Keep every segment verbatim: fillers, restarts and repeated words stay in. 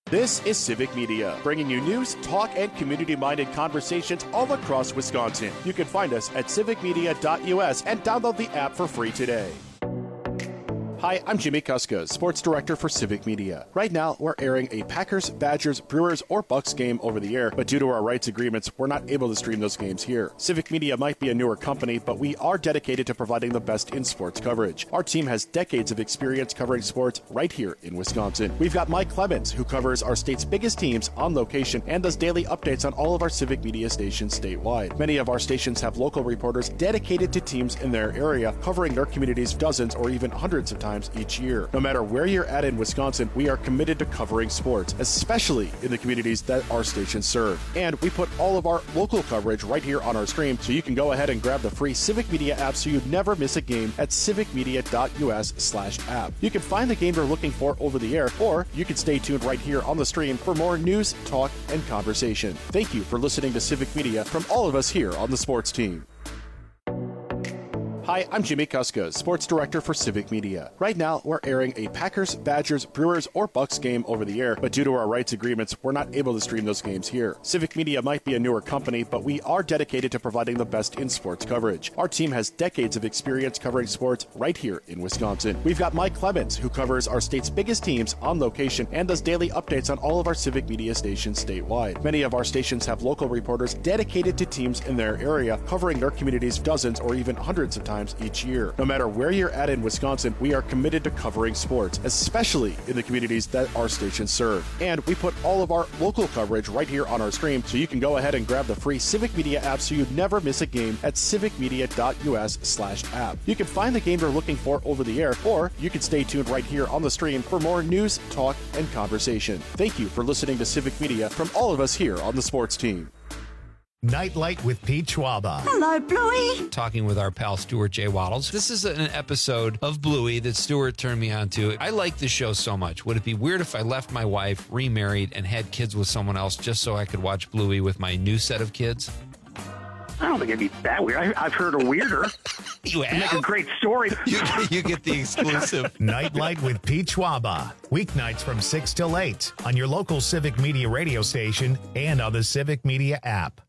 This is Civic Media, bringing you news, talk, and community-minded conversations all across Wisconsin. You can find us at civic media dot U S and download the app for free today. Hi, I'm Jimmy Kuska, Sports Director for Civic Media. Right now, we're airing a Packers, Badgers, Brewers, or Bucks game over the air, but due to our rights agreements, we're not able to stream those games here. Civic Media might be a newer company, but we are dedicated to providing the best in sports coverage. Our team has decades of experience covering sports right here in Wisconsin. We've got Mike Clemens, who covers our state's biggest teams on location and does daily updates on all of our Civic Media stations statewide. Many of our stations have local reporters dedicated to teams in their area, covering their communities dozens or even hundreds of times each year. No matter where you're at in Wisconsin, we are committed to covering sports, especially in the communities that our stations serve. And we put all of our local coverage right here on our stream, so you can go ahead and grab the free Civic Media app so you never miss a game at civic media dot U S slash app. You can find the game you're looking for over the air, or you can stay tuned right here on the stream for more news, talk, and conversation. Thank you for listening to Civic Media from all of us here on the sports team. Hi, I'm Jimmy Kuska, Sports Director for Civic Media. Right now, we're airing a Packers, Badgers, Brewers, or Bucks game over the air, but due to our rights agreements, we're not able to stream those games here. Civic Media might be a newer company, but we are dedicated to providing the best in sports coverage. Our team has decades of experience covering sports right here in Wisconsin. We've got Mike Clemens, who covers our state's biggest teams on location and does daily updates on all of our Civic Media stations statewide. Many of our stations have local reporters dedicated to teams in their area, covering their communities dozens or even hundreds of times each year. No matter where you're at in Wisconsin, we are committed to covering sports, especially in the communities that our stations serve. And we put all of our local coverage right here on our stream, so you can go ahead and grab the free Civic Media app so you never miss a game at civic media dot U S slash app. You can find the game you're looking for over the air, or you can stay tuned right here on the stream for more news, talk, and conversation. Thank you for listening to Civic Media from all of us here on the sports team. Nightlight with Pete Schwaba. Hello, Bluey. Talking with our pal Stuart J. Waddles. This is an episode of Bluey that Stuart turned me on to. I like this show so much. Would it be weird if I left my wife, remarried, and had kids with someone else just so I could watch Bluey with my new set of kids? I don't think it'd be that weird. I, I've heard a weirder. You have? Make a great story. You, you get the exclusive. Nightlight with Pete Schwaba. Weeknights from six till eight on your local Civic Media radio station and on the Civic Media app.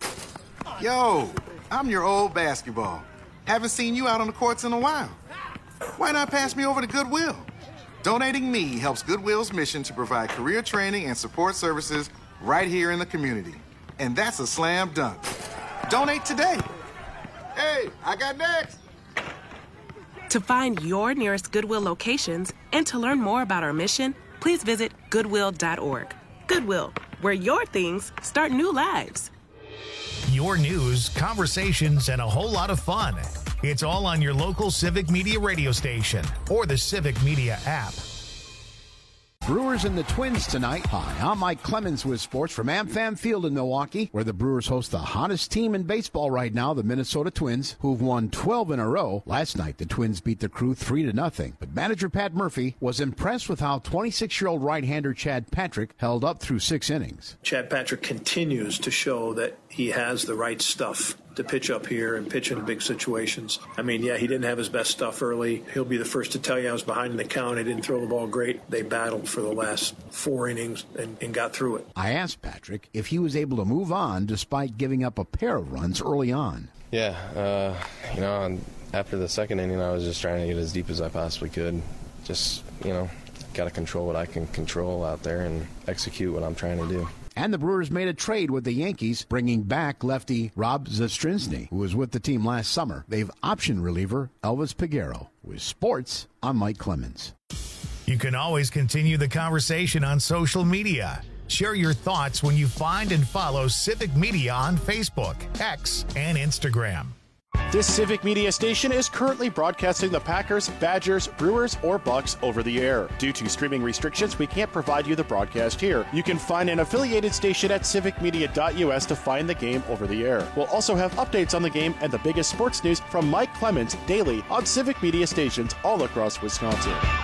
Yo, I'm your old basketball. Haven't seen you out on the courts in a while. Why not pass me over to Goodwill? Donating me helps Goodwill's mission to provide career training and support services right here in the community. And that's a slam dunk. Donate today. Hey, I got next. To find your nearest Goodwill locations and to learn more about our mission, please visit goodwill dot org. Goodwill, where your things start new lives. Your news, conversations, and a whole lot of fun. It's all on your local Civic Media radio station or the Civic Media app. Brewers and the Twins tonight. Hi, I'm Mike Clemens with sports from AmFam Field in Milwaukee, where the Brewers host the hottest team in baseball right now, the Minnesota Twins, who've won twelve in a row. Last night, the Twins beat the Crew three to nothing. But manager Pat Murphy was impressed with how twenty-six-year-old right-hander Chad Patrick held up through six innings. Chad Patrick continues to show that he has the right stuff to pitch up here and pitch in big situations. I mean, yeah, he didn't have his best stuff early. He'll be the first to tell you I was behind in the count. I didn't throw the ball great. They battled for the last four innings and, and got through it. I asked Patrick if he was able to move on despite giving up a pair of runs early on. Yeah, uh, you know, after the second inning, I was just trying to get as deep as I possibly could. Just, you know, got to control what I can control out there and execute what I'm trying to do. And the Brewers made a trade with the Yankees, bringing back lefty Rob Zastryzny, who was with the team last summer. They've optioned reliever Elvis Peguero. With sports, I'm Mike Clemens. You can always continue the conversation on social media. Share your thoughts when you find and follow Civic Media on Facebook, X, and Instagram. This Civic Media station is currently broadcasting the Packers, Badgers, Brewers, or Bucks over the air. Due to streaming restrictions, we can't provide you the broadcast here. You can find an affiliated station at civic media dot U S to find the game over the air. We'll also have updates on the game and the biggest sports news from Mike Clemens daily on Civic Media stations all across Wisconsin.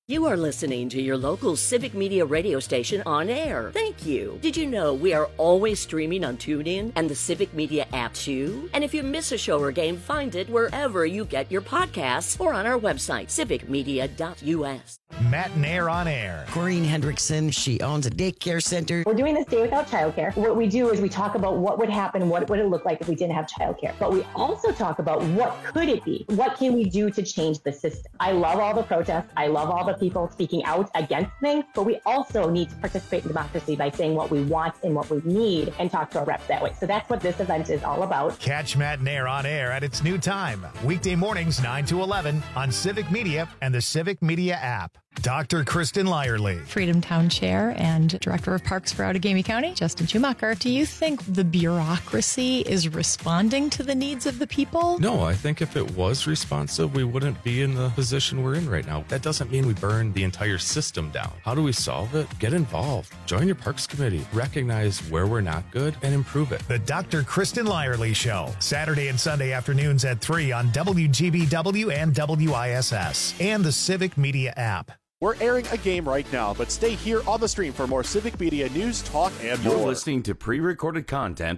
You are listening to your local Civic Media radio station on air. Thank you. Did you know we are always streaming on TuneIn and the Civic Media app too? And if you miss a show or game, find it wherever you get your podcasts or on our website, civic media dot u s. Matt and Air on Air. Corrine Hendrickson, she owns a daycare center. We're doing this day without childcare. What we do is we talk about what would happen, what would it look like if we didn't have childcare. But we also talk about what could it be? What can we do to change the system? I love all the protests. I love all the people speaking out against things, but we also need to participate in democracy by saying what we want and what we need and talk to our reps that way. So that's what this event is all about. Catch Matt and Air on Air at its new time, weekday mornings nine to eleven on Civic Media and the Civic Media app. Doctor Kristen Lyerly. Freedom Town Chair and Director of Parks for Outagamie County, Justin Schumacher. Do you think the bureaucracy is responding to the needs of the people? No, I think if it was responsive, we wouldn't be in the position we're in right now. That doesn't mean we burn the entire system down. How do we solve it? Get involved. Join your Parks Committee. Recognize where we're not good and improve it. The Doctor Kristen Lyerly Show, Saturday and Sunday afternoons at three on W G B W and W I S S and the Civic Media app. We're airing a game right now, but stay here on the stream for more Civic Media news, talk, and more. You're listening to pre-recorded content.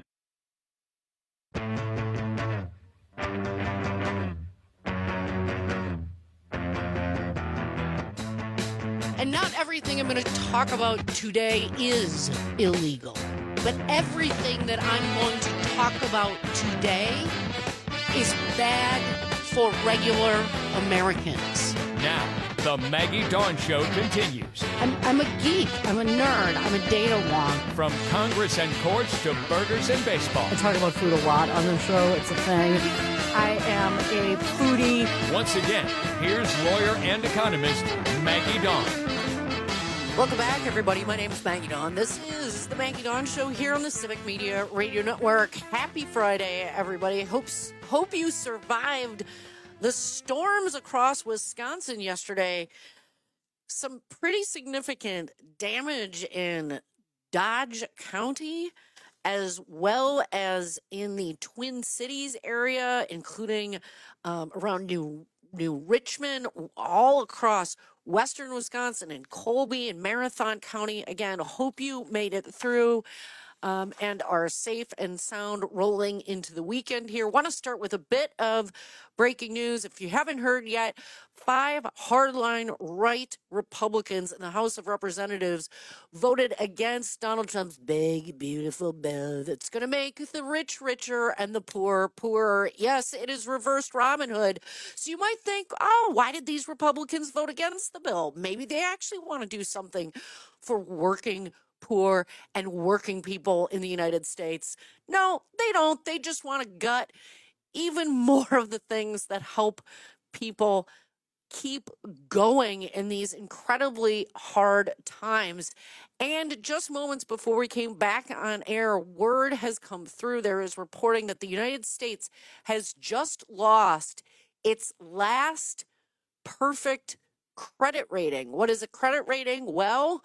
And not everything I'm going to talk about today is illegal. But everything that I'm going to talk about today is bad for regular Americans. Now, the Maggie Dawn Show continues. I'm, I'm a geek. I'm a nerd. I'm a data wonk. From Congress and courts to burgers and baseball. I talk about food a lot on the show. It's a thing. I am a foodie. Once again, here's lawyer and economist Maggie Dawn. Welcome back, everybody. My name is Maggie Dawn. This is the Maggie Dawn Show here on the Civic Media Radio Network. Happy Friday, everybody. Hopes, hope you survived the storms across Wisconsin yesterday. Some pretty significant damage in Dodge County, as well as in the Twin Cities area, including um, around New New Richmond, all across western Wisconsin and Colby and Marathon County. Again, hope you made it through um, and are safe and sound rolling into the weekend here. Want to start with a bit of breaking news. If you haven't heard yet, five hardline right Republicans in the House of Representatives voted against Donald Trump's big, beautiful bill that's going to make the rich richer and the poor poorer. Yes, it is reversed Robin Hood. So you might think, oh, why did these Republicans vote against the bill? Maybe they actually want to do something for working poor and working people in the United States. No, they don't. They just want to gut even more of the things that help people keep going in these incredibly hard times. And just moments before we came back on air, word has come through. There is reporting that the United States has just lost its last perfect credit rating. What is a credit rating? Well,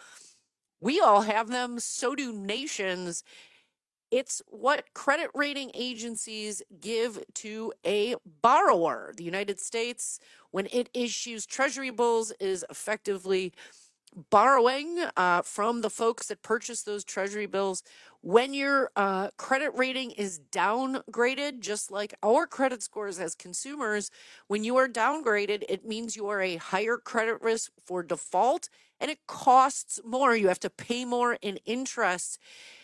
we all have them. So do nations. It's what credit rating agencies give to a borrower. The United States, when it issues treasury bills, is effectively borrowing uh, from the folks that purchase those treasury bills. When your uh, credit rating is downgraded, just like our credit scores as consumers, when you are downgraded, it means you are a higher credit risk for default, and it costs more. You have to pay more in interest.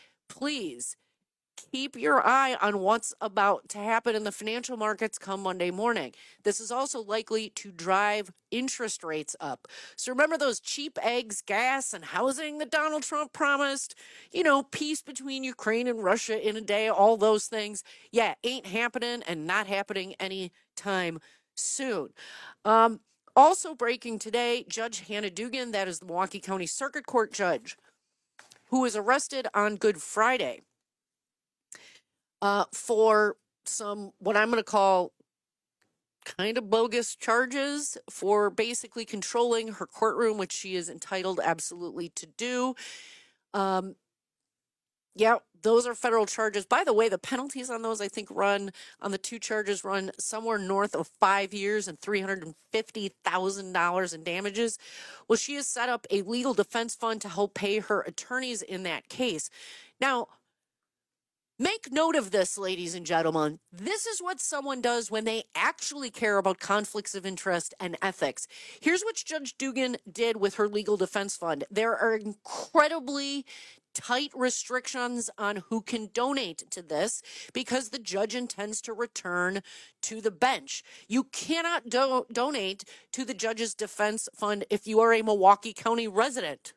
Please keep your eye on what's about to happen in the financial markets come Monday morning. This is also likely to drive interest rates up. So remember those cheap eggs, gas, and housing that Donald Trump promised? You know, peace between Ukraine and Russia in a day, all those things. Yeah, ain't happening and not happening anytime soon. Um, also breaking today, Judge Hannah Dugan, that is the Milwaukee County Circuit Court judge, who was arrested on Good Friday Uh, for some, what I'm going to call kind of bogus charges for basically controlling her courtroom, which she is entitled absolutely to do. Um, yeah, those are federal charges. By the way, the penalties on those, I think, run on the two charges run somewhere north of five years and three hundred fifty thousand dollars in damages. Well, she has set up a legal defense fund to help pay her attorneys in that case. Now, make note of this, ladies and gentlemen. This is what someone does when they actually care about conflicts of interest and ethics. Here's what Judge Dugan did with her legal defense fund. There are incredibly tight restrictions on who can donate to this because the judge intends to return to the bench. You cannot do- donate to the judge's defense fund if you are a Milwaukee County resident.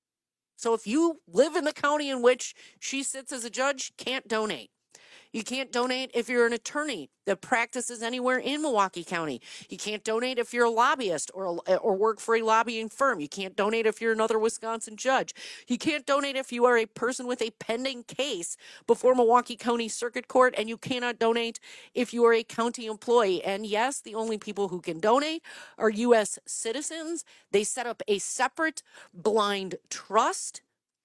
So if you live in the county in which she sits as a judge, can't donate. You can't donate if you're an attorney that practices anywhere in Milwaukee County. You can't donate if you're a lobbyist or or work for a lobbying firm. You can't donate if you're another Wisconsin judge. You can't donate if you are a person with a pending case before Milwaukee County Circuit Court, and you cannot donate if you are a county employee. And yes, the only people who can donate are U S citizens. They set up a separate blind trust.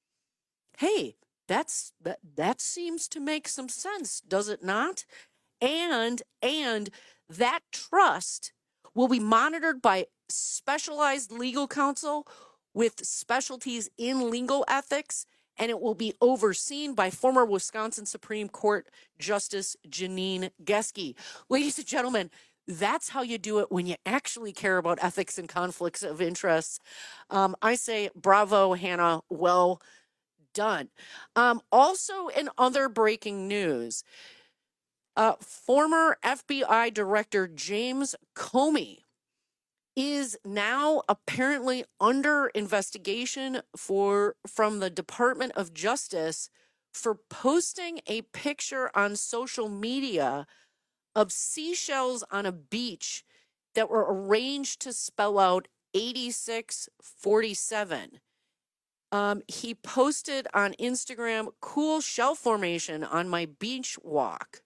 Hey, That's that that seems to make some sense, does it not? And and that trust will be monitored by specialized legal counsel with specialties in legal ethics, and it will be overseen by former Wisconsin Supreme Court Justice Janine Geske. Ladies and gentlemen, that's how you do it when you actually care about ethics and conflicts of interest. Um, I say bravo, Hannah. Well done. Um, also, in other breaking news, uh, former F B I Director James Comey is now apparently under investigation for from the Department of Justice for posting a picture on social media of seashells on a beach that were arranged to spell out eighty-six forty-seven. Um, he posted on Instagram, "Cool shell formation on my beach walk."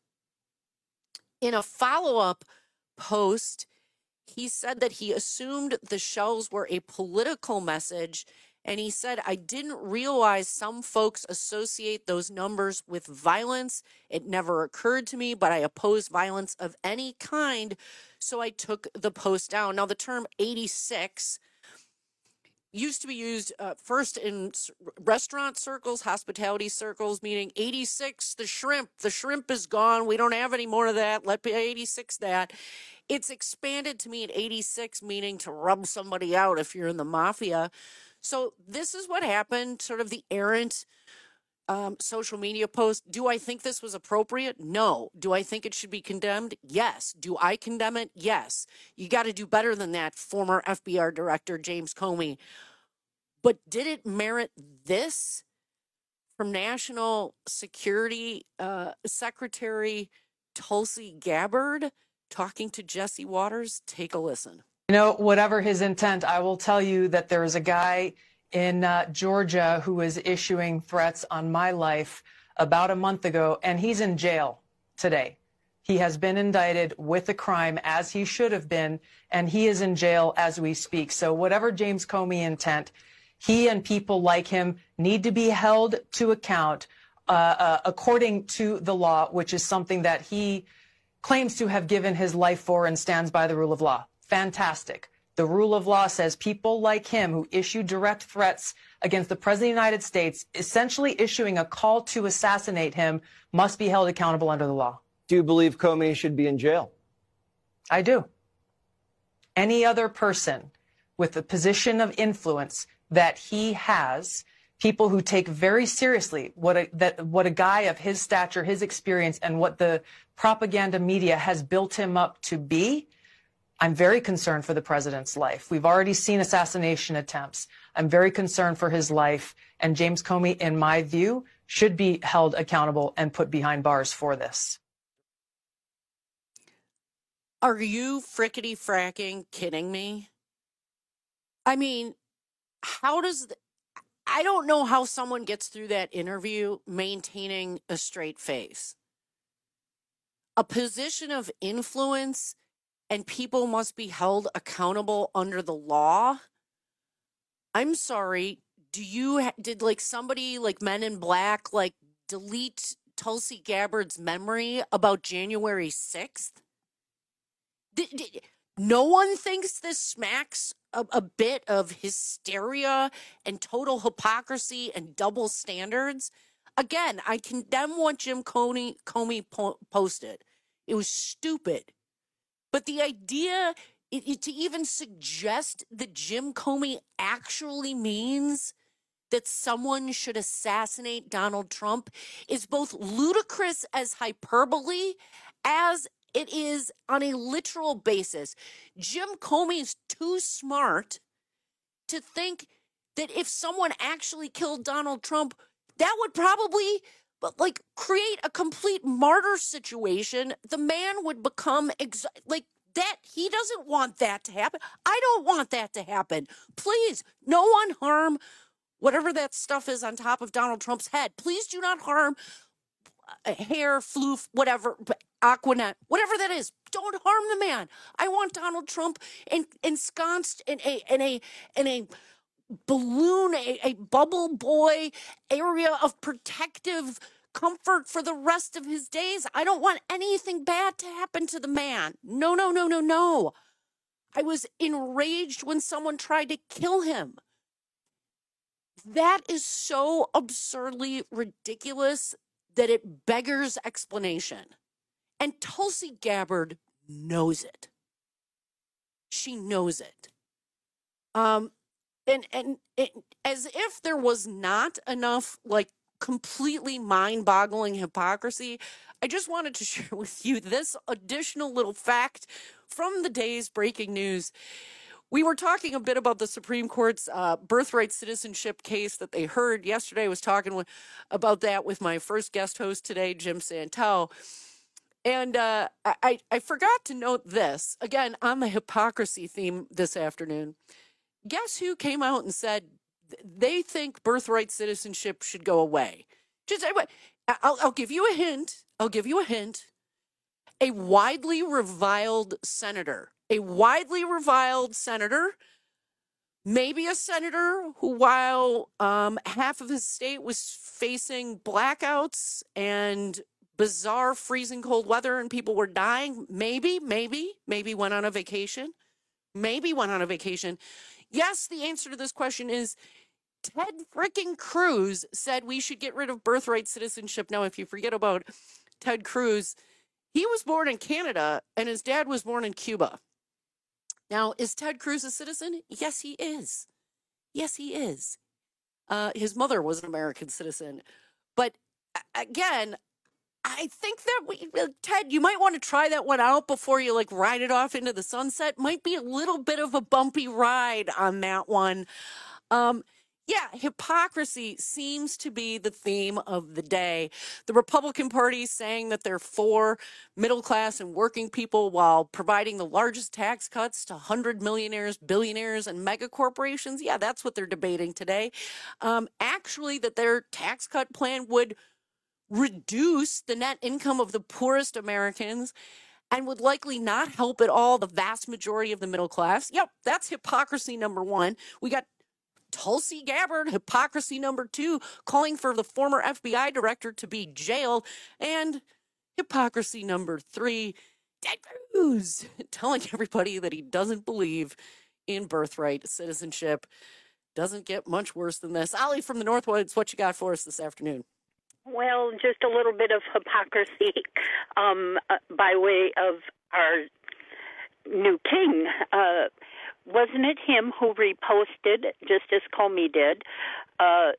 In a follow-up post, he said that he assumed the shells were a political message, and he said, "I didn't realize some folks associate those numbers with violence. It never occurred to me, but I oppose violence of any kind, so I took the post down." Now, the term eighty-six used to be used uh, first in s- restaurant circles, hospitality circles, meaning eighty-six, the shrimp. The shrimp is gone. We don't have any more of that. Let be eighty-six that. It's expanded to mean eighty-six, meaning to rub somebody out if you're in the mafia. So this is what happened, sort of the errant um, social media post. Do I think this was appropriate? No. Do I think it should be condemned? Yes. Do I condemn it? Yes. You got to do better than that, former F B I Director James Comey. But did it merit this from National Security uh, Secretary Tulsi Gabbard talking to Jesse Waters? Take a listen. You know, whatever his intent, I will tell you that there is a guy in uh, Georgia who is issuing threats on my life about a month ago, and he's in jail today. He has been indicted with a crime, as he should have been, and he is in jail as we speak. So whatever James Comey intent, he and people like him need to be held to account uh, uh, according to the law, which is something that he claims to have given his life for and stands by the rule of law. Fantastic. The rule of law says people like him who issue direct threats against the President of the United States, essentially issuing a call to assassinate him, must be held accountable under the law. Do you believe Comey should be in jail? I do. Any other person with a position of influence that he has, people who take very seriously what a, that what a guy of his stature, his experience, and what the propaganda media has built him up to be, I'm very concerned for the president's life. We've already seen assassination attempts. I'm very concerned for his life. And James Comey, in my view, should be held accountable and put behind bars for this. Are you frickety fracking kidding me? I mean, how does the, I don't know how someone gets through that interview maintaining a straight face. A position of influence and people must be held accountable under the law. I'm sorry. Do you, did like somebody like Men in Black, like delete Tulsi Gabbard's memory about January sixth? Did, did, no one thinks this smacks a, a bit of hysteria and total hypocrisy and double standards? Again, I condemn what Jim Comey, Comey po- posted. It was stupid. But the idea it, it, to even suggest that Jim Comey actually means that someone should assassinate Donald Trump is both ludicrous as hyperbole as it is on a literal basis. Jim Comey is too smart to think that if someone actually killed Donald Trump, that would probably like create a complete martyr situation. The man would become ex- like that. He doesn't want that to happen. I don't want that to happen. Please, no one harm whatever that stuff is on top of Donald Trump's head. Please do not harm a hair, floof, whatever, Aquanet, whatever that is. Don't harm the man. I want Donald Trump en- ensconced in a in a in a balloon, a, a bubble boy area of protective comfort for the rest of his days. I don't want anything bad to happen to the man. No, no, no, no, no. I was enraged when someone tried to kill him. That is so absurdly ridiculous that it beggars explanation. And Tulsi Gabbard knows it. She knows it. Um, and and it, as if there was not enough, like, completely mind-boggling hypocrisy, I just wanted to share with you this additional little fact from the day's breaking news. We were talking a bit about the Supreme Court's uh, birthright citizenship case that they heard yesterday. I was talking with, about that with my first guest host today, Jim Santel. And uh, I, I forgot to note this, again, on the hypocrisy theme this afternoon. Guess who came out and said they think birthright citizenship should go away? Just I'll, I'll give you a hint. I'll give you a hint. A widely reviled senator. A widely reviled senator, maybe a senator who, while um, half of his state was facing blackouts and bizarre freezing cold weather and people were dying, maybe, maybe, maybe went on a vacation, maybe went on a vacation. Yes, the answer to this question is Ted frickin' Cruz said we should get rid of birthright citizenship. Now, if you forget about Ted Cruz, he was born in Canada and his dad was born in Cuba. Now, is Ted Cruz a citizen? Yes, he is. Yes, he is. Uh, his mother was an American citizen. But again, I think that we, Ted, you might want to try that one out before you like ride it off into the sunset. Might be a little bit of a bumpy ride on that one. Um, Yeah, hypocrisy seems to be the theme of the day. The Republican Party saying that they're for middle class and working people while providing the largest tax cuts to one hundred millionaires, billionaires, and mega corporations. Yeah, that's what they're debating today. Um, actually, that their tax cut plan would reduce the net income of the poorest Americans and would likely not help at all the vast majority of the middle class. Yep, that's hypocrisy number one. We got Tulsi Gabbard, hypocrisy number two, calling for the former F B I director to be jailed. And hypocrisy number three, Ted Cruz, telling everybody that he doesn't believe in birthright citizenship. Doesn't get much worse than this. Ollie from the Northwoods, what you got for us this afternoon? Well, just a little bit of hypocrisy um, uh, by way of our new king. Uh, Wasn't it him who reposted, just as Comey did, a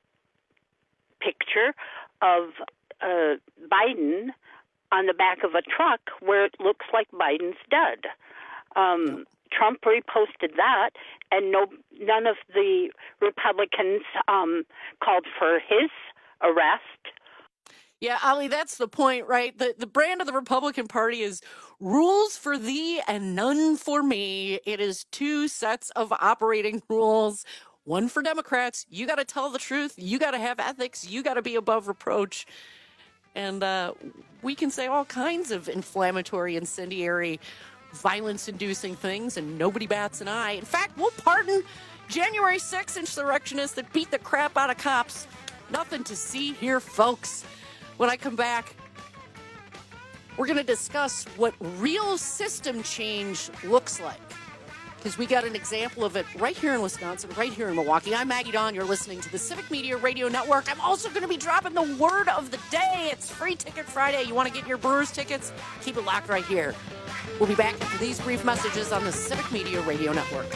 picture of uh, Biden on the back of a truck where it looks like Biden's dead? Um, Trump reposted that, and no, none of the Republicans um, called for his arrest. Yeah, Ali, that's the point, right? The the brand of the Republican Party is rules for thee and none for me. It is two sets of operating rules. One for Democrats. You got to tell the truth. You got to have ethics. You got to be above reproach. And uh, we can say all kinds of inflammatory, incendiary, violence-inducing things, and nobody bats an eye. In fact, we'll pardon January sixth insurrectionists that beat the crap out of cops. Nothing to see here, folks. When I come back, we're going to discuss what real system change looks like. Because we got an example of it right here in Wisconsin, right here in Milwaukee. I'm Maggie Dawn. You're listening to the Civic Media Radio Network. I'm also going to be dropping the word of the day. It's Free Ticket Friday. You want to get your Brewers tickets? Keep it locked right here. We'll be back after these brief messages on the Civic Media Radio Network.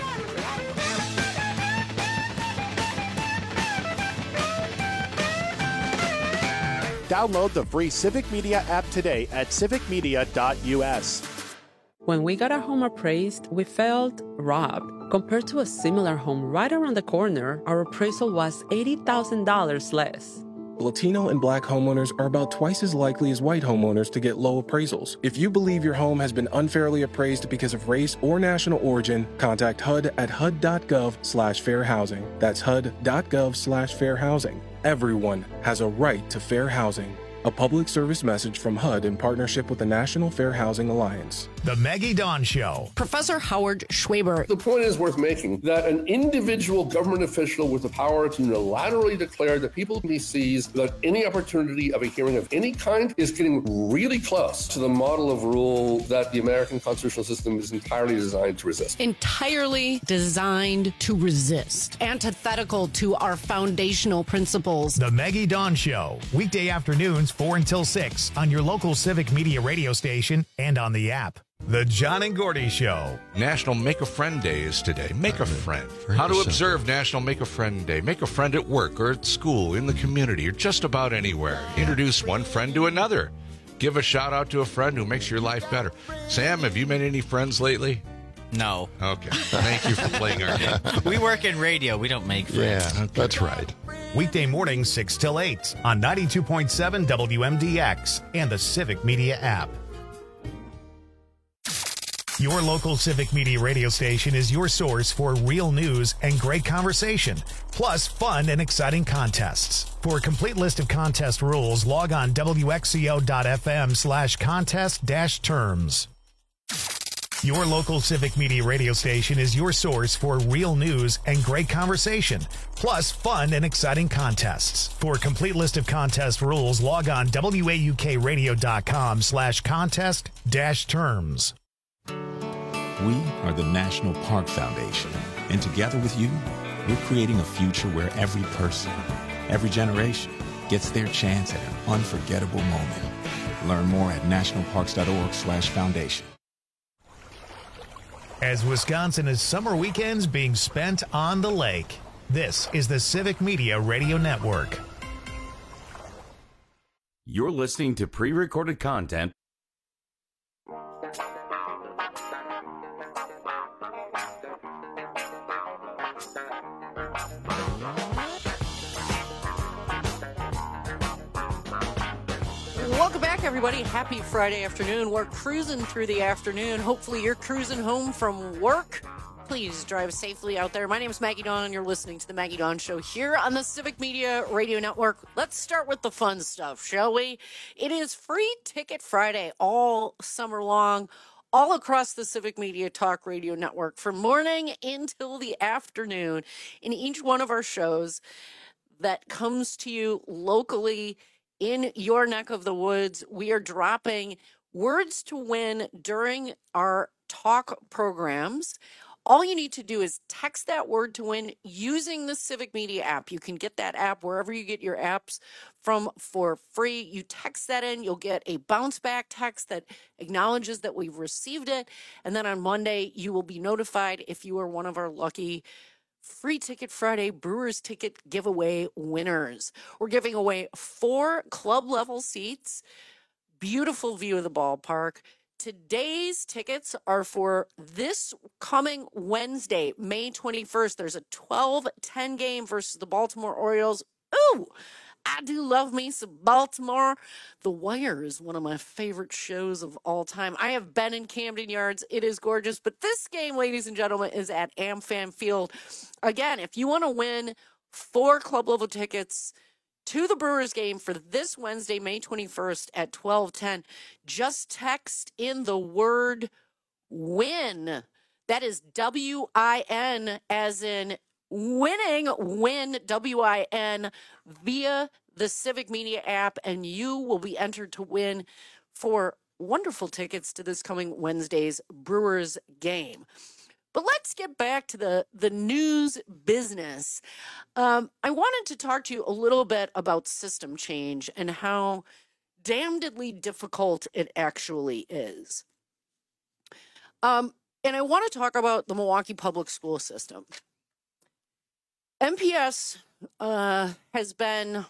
Download the free Civic Media app today at civic media dot u s. When we got our home appraised, we felt robbed. Compared to a similar home right around the corner, our appraisal was eighty thousand dollars less. Latino and Black homeowners are about twice as likely as white homeowners to get low appraisals. If you believe your home has been unfairly appraised because of race or national origin, contact H U D at H U D dot gov slash fair housing. That's H U D dot gov slash fair housing. Everyone has a right to fair housing. A public service message from H U D in partnership with the National Fair Housing Alliance. The Maggie Dawn Show. Professor Howard Schwaber. The point is worth making that an individual government official with the power to unilaterally declare that people he sees without any opportunity of a hearing of any kind is getting really close to the model of rule that the American constitutional system is entirely designed to resist. Entirely designed to resist. Antithetical to our foundational principles. The Maggie Dawn Show. Weekday afternoons, four until six on your local Civic Media radio station and on the app. The John and Gordy Show. National Make a Friend Day is today. Make a friend. How to observe National Make a Friend Day. Make a friend at work or at school, in the community, or just about anywhere. Introduce one friend to another. Give a shout out to a friend who makes your life better. Sam, have you made any friends lately? No. Okay. Thank you for playing our game. We work in radio. We don't make friends. Yeah, that's right. Weekday mornings, six till eight on ninety-two point seven W M D X and the Civic Media app. Your local Civic Media radio station is your source for real news and great conversation, plus fun and exciting contests. For a complete list of contest rules, log on W X C O dot F M slash contest dash terms. Your local Civic Media radio station is your source for real news and great conversation, plus fun and exciting contests. For a complete list of contest rules, log on W A U K radio dot com slash contest dash terms. We are the National Park Foundation, and together with you, we're creating a future where every person, every generation, gets their chance at an unforgettable moment. Learn more at national parks dot org slash foundation. As Wisconsin is summer weekends being spent on the lake, this is the Civic Media Radio Network. You're listening to pre-recorded content. Welcome back, everybody. Happy Friday afternoon. We're cruising through the afternoon. Hopefully you're cruising home from work. Please drive safely out there. My name is Maggie Dawn, and you're listening to the Maggie Dawn Show here on the Civic Media Radio Network. Let's start with the fun stuff, shall we? It is Free Ticket Friday all summer long, all across the Civic Media Talk Radio Network, from morning until the afternoon. In each one of our shows that comes to you locally in your neck of the woods, we are dropping words to win during our talk programs. All you need to do is text that word to win using the Civic Media app. You can get that app wherever you get your apps from for free. You text that in, you'll get a bounce back text that acknowledges that we've received it. And then on Monday, you will be notified if you are one of our lucky Free Ticket Friday Brewers ticket giveaway winners. We're giving away four club level seats, beautiful view of the ballpark. Today's tickets are for this coming Wednesday, May twenty-first. There's a twelve ten game versus the Baltimore Orioles. Ooh, I do love me some Baltimore. The Wire is one of my favorite shows of all time. I have been in Camden Yards. It is gorgeous. But this game, ladies and gentlemen, is at AmFam Field. Again, if you want to win four club level tickets to the Brewers game for this Wednesday, May twenty-first at twelve ten, just text in the word win. That is W I N as in winning, win, W I N, via the Civic Media app, and you will be entered to win for wonderful tickets to this coming Wednesday's Brewers game. But let's get back to the, the news business. Um, I wanted to talk to you a little bit about system change and how damnedly difficult it actually is. Um, and I want to talk about the Milwaukee public school system. M P S uh, has been,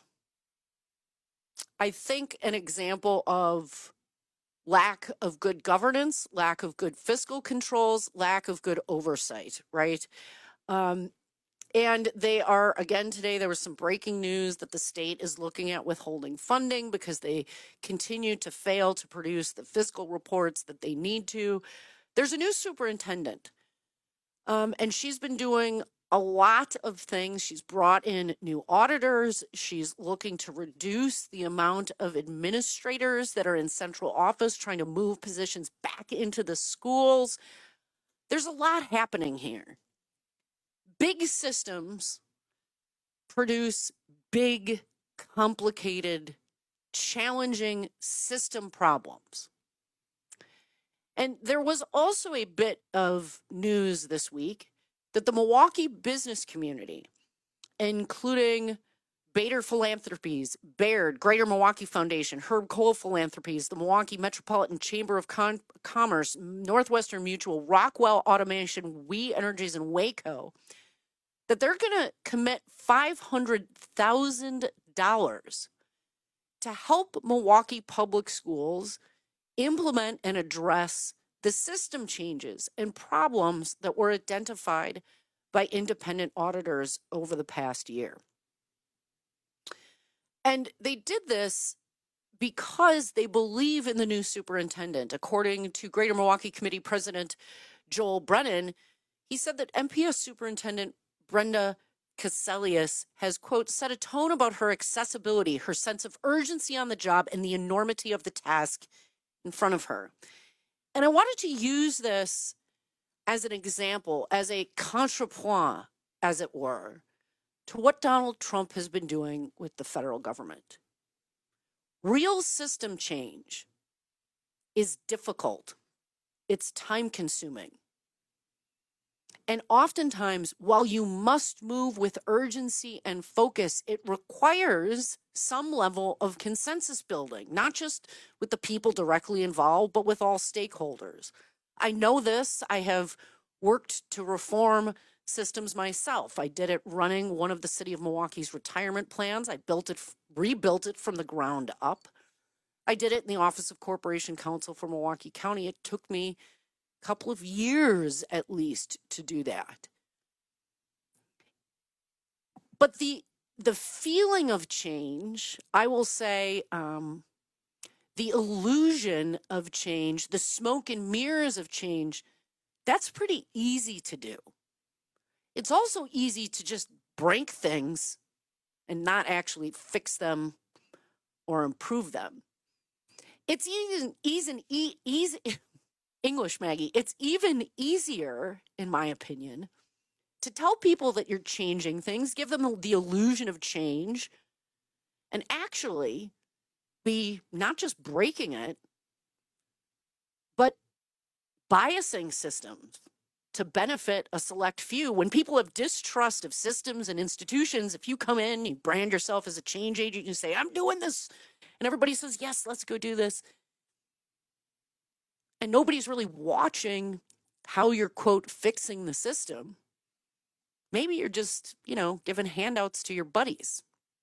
I think, an example of lack of good governance, lack of good fiscal controls, lack of good oversight, right? Um, and they are, again, today there was some breaking news that the state is looking at withholding funding because they continue to fail to produce the fiscal reports that they need to. There's a new superintendent, um, and she's been doing a lot of things. She's brought in new auditors. She's looking to reduce the amount of administrators that are in central office, trying to move positions back into the schools. There's a lot happening here. Big systems produce big, complicated, challenging system problems. And there was also a bit of news this week that the Milwaukee business community, including Bader Philanthropies, Baird, Greater Milwaukee Foundation, Herb Cole Philanthropies, the Milwaukee Metropolitan Chamber of Con- Commerce, Northwestern Mutual, Rockwell Automation, We Energies, and Waco, that they're going to commit five hundred thousand dollars to help Milwaukee public schools implement and address the system changes and problems that were identified by independent auditors over the past year. And they did this because they believe in the new superintendent. According to Greater Milwaukee Committee President Joel Brennan, he said that M P S Superintendent Brenda Cassellius has, quote, set a tone about her accessibility, her sense of urgency on the job, and the enormity of the task in front of her. And I wanted to use this as an example, as a contrepoint, as it were, to what Donald Trump has been doing with the federal government. Real system change is difficult. It's time-consuming. And oftentimes, while you must move with urgency and focus, it requires some level of consensus building, not just with the people directly involved, but with all stakeholders. I know this. I have worked to reform systems myself. I did it running one of the City of Milwaukee's retirement plans. I built it, rebuilt it from the ground up. I did it in the Office of Corporation Counsel for Milwaukee County. It took me couple of years at least to do that. But the the feeling of change, I will say, um, the illusion of change, the smoke and mirrors of change, that's pretty easy to do. It's also easy to just break things and not actually fix them or improve them. It's even easy, easy, easy English, Maggie, it's even easier, in my opinion, to tell people that you're changing things, give them the illusion of change, and actually be not just breaking it, but biasing systems to benefit a select few. When people have distrust of systems and institutions, if you come in, you brand yourself as a change agent, you say, I'm doing this, and everybody says, yes, let's go do this. And nobody's really watching how you're, quote, fixing the system. Maybe you're just, you know, giving handouts to your buddies.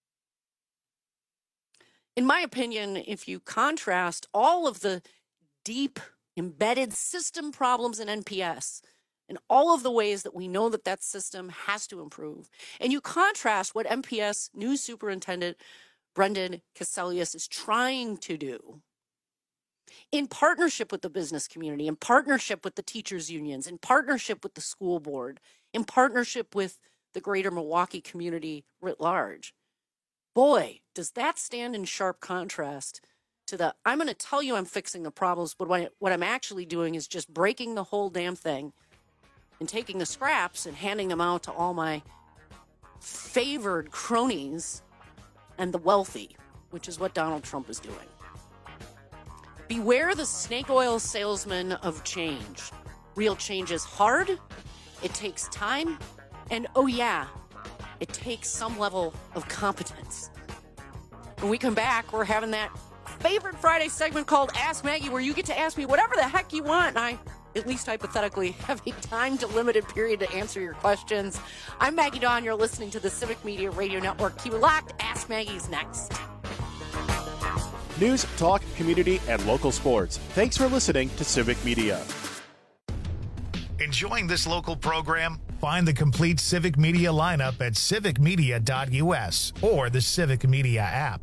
In my opinion, if you contrast all of the deep embedded system problems in N P S and all of the ways that we know that that system has to improve, and you contrast what M P S new superintendent Brendan Cassellius is trying to do, in partnership with the business community, in partnership with the teachers' unions, in partnership with the school board, in partnership with the greater Milwaukee community writ large. Boy, does that stand in sharp contrast to the, I'm going to tell you I'm fixing the problems, but what, I, what I'm actually doing is just breaking the whole damn thing and taking the scraps and handing them out to all my favored cronies and the wealthy, which is what Donald Trump is doing. Beware the snake oil salesman of change. Real change is hard, it takes time, and oh yeah, it takes some level of competence. When we come back, we're having that favorite Friday segment called Ask Maggie, where you get to ask me whatever the heck you want, and I, at least hypothetically, have a time-limited period to answer your questions. I'm Maggie Dawn. You're listening to the Civic Media Radio Network. Keep it locked. Ask Maggie's next. News, talk, community, and local sports. Thanks for listening to Civic Media. Enjoying this local program? Find the complete Civic Media lineup at civic media dot u s or the Civic Media app.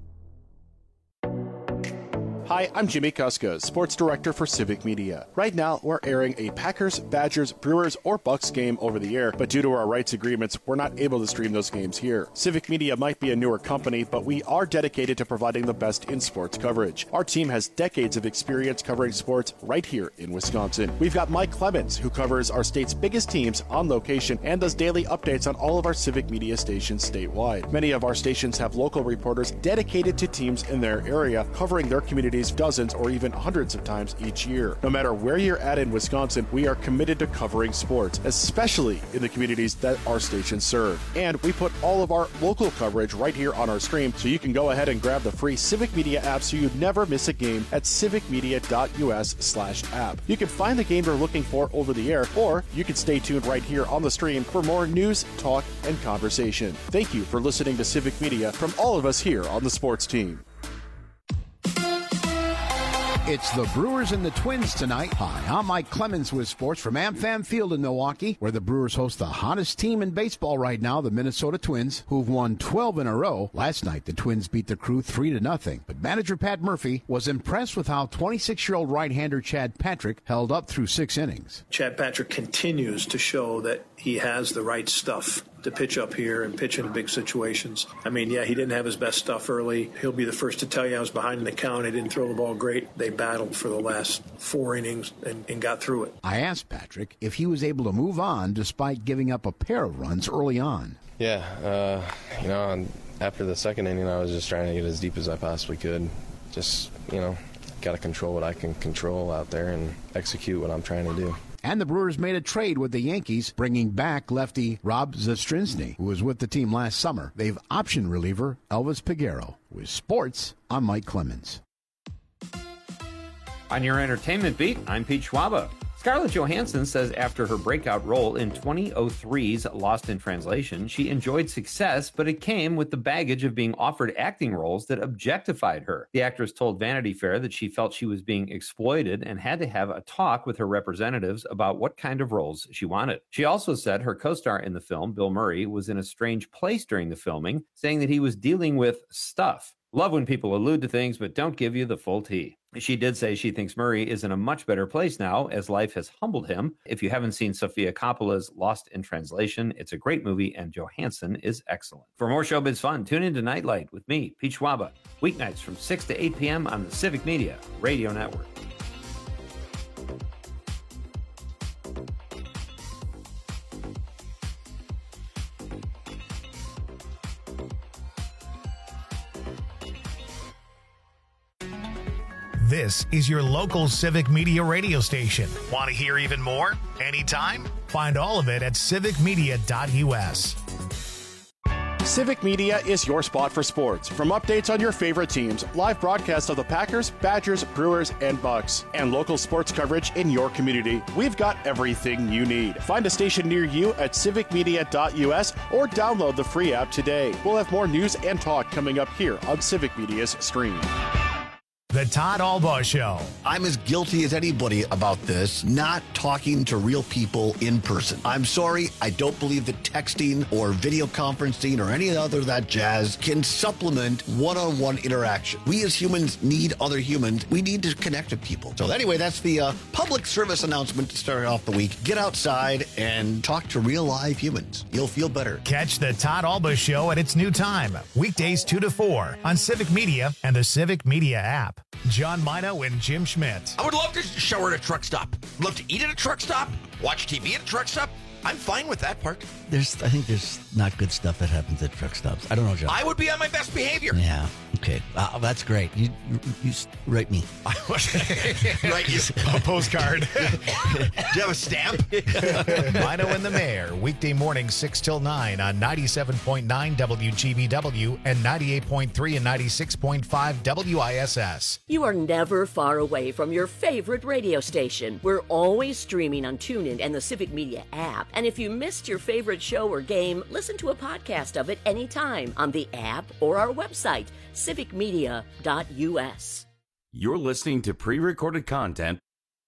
Hi, I'm Jimmy Kuska, Sports Director for Civic Media. Right now, we're airing a Packers, Badgers, Brewers, or Bucks game over the air, but due to our rights agreements, we're not able to stream those games here. Civic Media might be a newer company, but we are dedicated to providing the best in sports coverage. Our team has decades of experience covering sports right here in Wisconsin. We've got Mike Clemens, who covers our state's biggest teams on location and does daily updates on all of our Civic Media stations statewide. Many of our stations have local reporters dedicated to teams in their area, covering their community dozens or even hundreds of times each year. No matter where you're at in Wisconsin, we are committed to covering sports, especially in the communities that our stations serve. And we put all of our local coverage right here on our stream, so you can go ahead and grab the free Civic Media app so you never miss a game at civic media dot u s slash app. You can find the game you're looking for over the air, or you can stay tuned right here on the stream for more news, talk, and conversation. Thank you for listening to Civic Media from all of us here on the sports team. It's the Brewers and the Twins tonight. Hi, I'm Mike Clemens with sports from AmFam Field in Milwaukee, where the Brewers host the hottest team in baseball right now, the Minnesota Twins, who've won twelve in a row. Last night, the Twins beat the Crew three to nothing. But manager Pat Murphy was impressed with how twenty-six-year-old right-hander Chad Patrick held up through six innings. Chad Patrick continues to show that he has the right stuff to pitch up here and pitch in big situations. I mean, yeah, he didn't have his best stuff early. He'll be the first to tell you I was behind in the count. I didn't throw the ball great. They battled for the last four innings and, and got through it. I asked Patrick if he was able to move on despite giving up a pair of runs early on. Yeah, uh, you know, after the second inning, I was just trying to get as deep as I possibly could. Just, you know, got to control what I can control out there and execute what I'm trying to do. And the Brewers made a trade with the Yankees, bringing back lefty Rob Zastryzny, who was with the team last summer. They've optioned reliever Elvis Peguero. With sports, I'm Mike Clemens. On your entertainment beat, I'm Pete Schwaba. Scarlett Johansson says after her breakout role in twenty oh three's Lost in Translation, she enjoyed success, but it came with the baggage of being offered acting roles that objectified her. The actress told Vanity Fair that she felt she was being exploited and had to have a talk with her representatives about what kind of roles she wanted. She also said her co-star in the film, Bill Murray, was in a strange place during the filming, saying that he was dealing with stuff. Love when people allude to things but don't give you the full tea. She did say she thinks Murray is in a much better place now as life has humbled him. If you haven't seen Sofia Coppola's Lost in Translation, it's a great movie and Johansson is excellent. For more showbiz fun, tune in to Nightlight with me, Pete Schwaba, weeknights from six to eight p.m. on the Civic Media Radio Network. This is your local Civic Media radio station. Want to hear even more? Anytime? Find all of it at civic media dot u s. Civic Media is your spot for sports. From updates on your favorite teams, live broadcasts of the Packers, Badgers, Brewers, and Bucks, and local sports coverage in your community, we've got everything you need. Find a station near you at civic media dot u s or download the free app today. We'll have more news and talk coming up here on Civic Media's stream. The Todd Albaugh Show. I'm as guilty as anybody about this, not talking to real people in person. I'm sorry, I don't believe that texting or video conferencing or any other of that jazz can supplement one-on-one interaction. We as humans need other humans. We need to connect with people. So anyway, that's the uh, public service announcement to start off the week. Get outside and talk to real live humans. You'll feel better. Catch the Todd Albaugh Show at its new time, weekdays two to four on Civic Media and the Civic Media app. John Mino and Jim Schmidt. I would love to shower at a truck stop. Love to eat at a truck stop. Watch T V at a truck stop. I'm fine with that part. There's, I think there's not good stuff that happens at truck stops. I don't know, John. I would be on my best behavior. Yeah. Okay. Uh, that's great. You, you, you write me. Write you a postcard. Do you have a stamp? Mino and the Mayor, weekday morning six till nine on ninety-seven point nine W G B W and ninety-eight point three and ninety-six point five W I S S. You are never far away from your favorite radio station. We're always streaming on TuneIn and the Civic Media app. And if you missed your favorite show or game, listen to a podcast of it anytime on the app or our website, civic media dot U S. You're listening to pre-recorded content.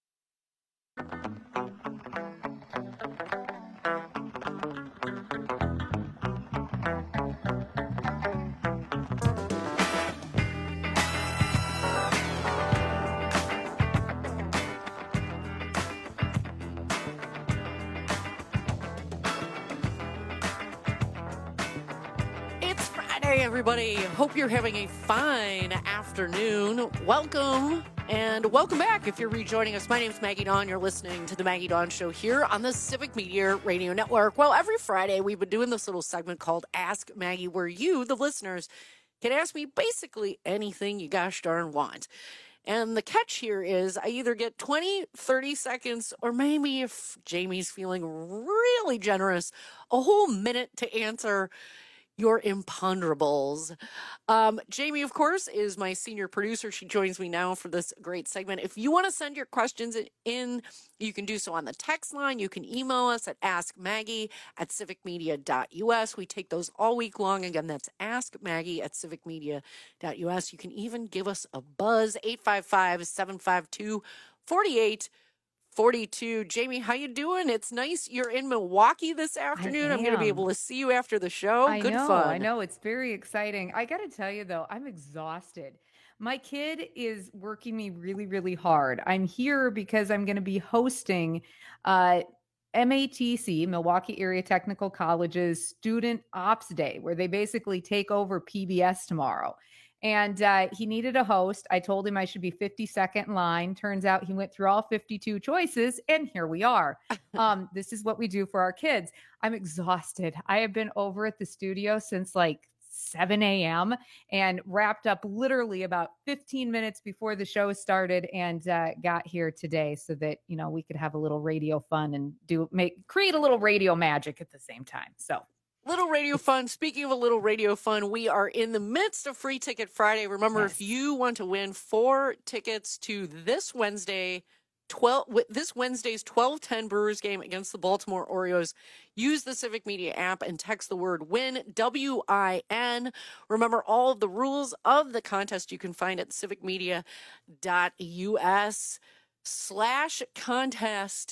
Hey everybody, hope you're having a fine afternoon. Welcome and welcome back if you're rejoining us. My name's Maggie Dawn. You're listening to the Maggie Dawn Show here on the Civic Media Radio Network. Well, every Friday we've been doing this little segment called Ask Maggie, where you, the listeners, can ask me basically anything you gosh darn want. And the catch here is I either get twenty, thirty seconds, or maybe if Jamie's feeling really generous, a whole minute to answer your imponderables. Um, Jamie, of course, is my senior producer. She joins me now for this great segment. If you want to send your questions in, you can do so on the text line. You can email us at ask maggie at civic media dot U S. We take those all week long. Again, that's ask maggie at civic media dot U S. You can even give us a buzz, eight five five, seven five two, four eight forty-two. Jamie, how you doing? It's nice you're in Milwaukee this afternoon. I'm going to be able to see you after the show. I Good know, fun. I know. It's very exciting. I got to tell you, though, I'm exhausted. My kid is working me really, really hard. I'm here because I'm going to be hosting uh, M A T C, Milwaukee Area Technical College's Student Ops Day, where they basically take over P B S tomorrow. And uh, he needed a host. I told him I should be fifty-second in line. Turns out he went through all fifty-two choices, and here we are. Um, this is what we do for our kids. I'm exhausted. I have been over at the studio since like seven a.m. and wrapped up literally about fifteen minutes before the show started, and uh, got here today so that, you know, we could have a little radio fun and do make create a little radio magic at the same time. So. Little radio fun. Speaking of a little radio fun, we are in the midst of Free Ticket Friday. Remember, yes. If you want to win four tickets to this Wednesday, twelve this Wednesday's twelve ten Brewers game against the Baltimore Orioles, use the Civic Media app and text the word WIN, W I N. Remember, all of the rules of the contest you can find at civic media dot U S slash contest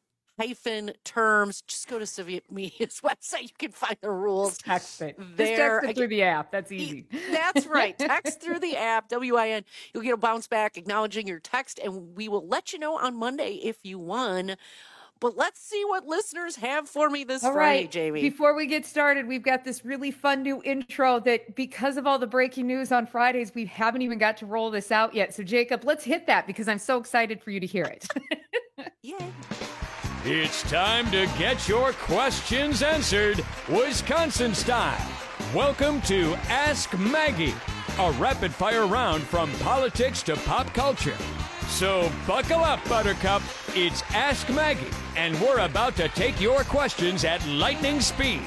hyphen terms. Just go to Civic Media's website. You can find the rules. Just text it. There. Just text it through the app. That's easy. That's right. Text through the app, W I N. You'll get a bounce back acknowledging your text, and we will let you know on Monday if you won. But let's see what listeners have for me this all Friday, right. Jamie. Before we get started, we've got this really fun new intro that, because of all the breaking news on Fridays, we haven't even got to roll this out yet. So, Jacob, let's hit that because I'm so excited for you to hear it. Yay. It's time to get your questions answered, Wisconsin style. Welcome to Ask Maggie, a rapid-fire round from politics to pop culture. So buckle up, Buttercup. It's Ask Maggie, and we're about to take your questions at lightning speed.